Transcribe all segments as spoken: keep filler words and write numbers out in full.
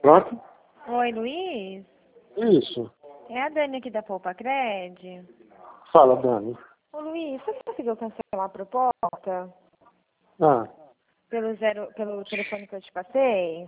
Pronto? Oi, Luiz? Isso. É a Dani aqui da Poupa Cred. Fala, Dani. Ô, Luiz, você conseguiu cancelar a proposta Ah, pelo, zero, pelo telefone que eu te passei?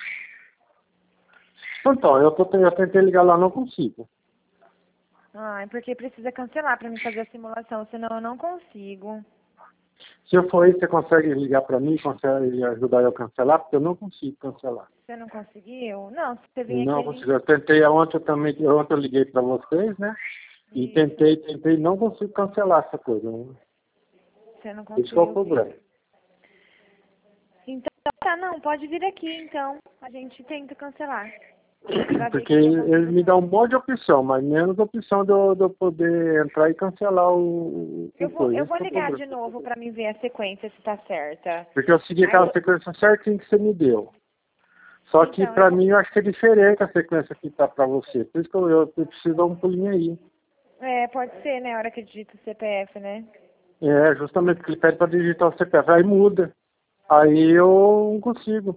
então, eu, tô, eu tentei ligar lá, não consigo. Ah, é porque precisa cancelar para mim fazer a simulação, senão eu não consigo. Se eu for aí, você consegue ligar para mim, consegue ajudar eu a cancelar? Porque eu não consigo cancelar. Você não conseguiu? Não, se você vir aqui Não a gente... consigo. Eu tentei ontem eu também, ontem eu liguei para vocês, né? E Isso. tentei, tentei, não consigo cancelar essa coisa. Né? Você não Esse que é o conseguiu problema. vir. Então, tá, não, pode vir aqui então. A gente tenta cancelar. Pra ver o Porque que, que é da ele me dá solução. um monte de opção, mas menos opção de eu, de eu poder entrar e cancelar o, Eu o vou, coisa. eu Esse vou que é o ligar problema. de novo pra mim ver a sequência se tá certa. Porque eu segui Aí aquela eu, sequência certinho que você me deu. Só que então, eu pra vou... mim eu acho que é diferente a sequência que tá pra você. Por isso que eu, eu preciso dar um pulinho aí. É, pode ser, né, a hora que digita o C P F, né? É, justamente porque ele pede pra digitar o C P F. Aí muda. Aí eu não consigo.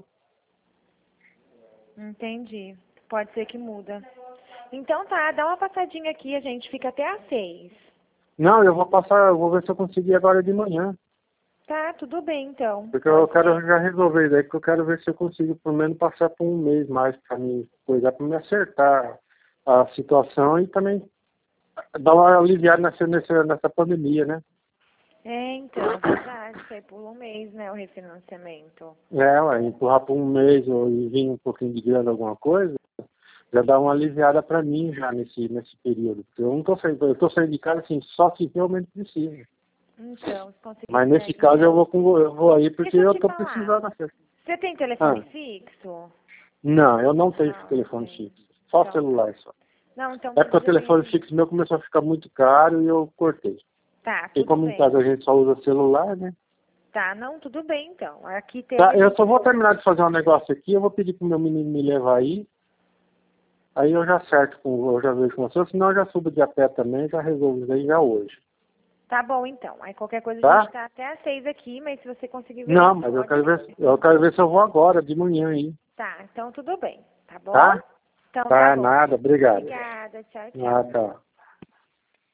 Entendi. Pode ser que muda. Então tá, dá uma passadinha aqui, a gente fica até às seis. Não, eu vou passar, eu vou ver se eu conseguir agora de manhã. Tá, tudo bem então. Porque eu Pode quero ser. já resolver isso aí, porque eu quero ver se eu consigo pelo menos passar por um mês mais pra me coisar, pra me acertar a situação e também dar uma aliviada nessa, nessa, nessa pandemia, né? É, então, verdade. Foi por um mês, né, o refinanciamento. É, ué, empurrar por um mês ou e vir um pouquinho de grana, alguma coisa, já dá uma aliviada para mim já nesse, nesse período. Porque eu não tô saindo, eu tô saindo de casa assim, só que realmente precisa. Então, se conseguir Mas nesse sair, caso eu né? vou, com, eu vou aí porque Deixa eu eu te tô falar. precisando. Assim. Você tem telefone Ah, fixo? não, eu não tenho Não, não telefone tem. fixo. Só Então tá. celular só. Não, então É porque o tudo telefone bem. fixo meu começou a ficar muito caro e eu cortei. Tá, E tudo como em bem. casa a gente só usa celular, né? Tá, não, tudo bem então. Aqui tem, Tá, a eu gente só vou vê. terminar de fazer um negócio aqui, eu vou pedir pro meu menino me levar aí. Aí eu já acerto, com, eu já vejo com você, senão eu já subo de a pé também, já resolvo isso aí já hoje. Tá bom então. Aí qualquer coisa a gente Tá? tá até às seis aqui, mas se você conseguir vir Não, antes, mas eu pode quero ver, vir. eu quero ver se eu vou agora, de manhã aí. Tá, então tudo bem. Tá bom? Tá? Então tá Tá, bom. nada, obrigado. Obrigada, tchau, Ah, tchau. tá.